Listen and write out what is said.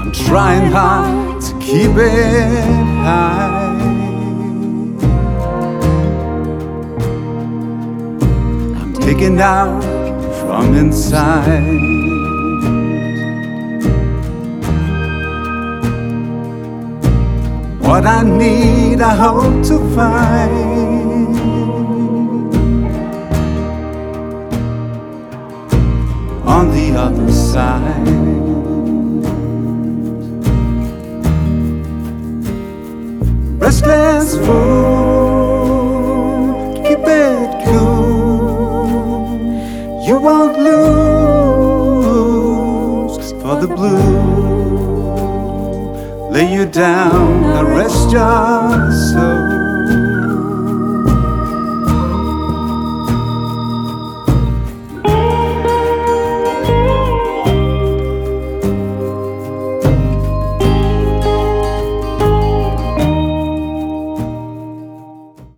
I'm trying hard to keep it high. I'm digging out from inside. What I need, I hope to find on the other side. Restless fool, keep it cool. You won't lose for the blue. Lay you down, now rest your soul.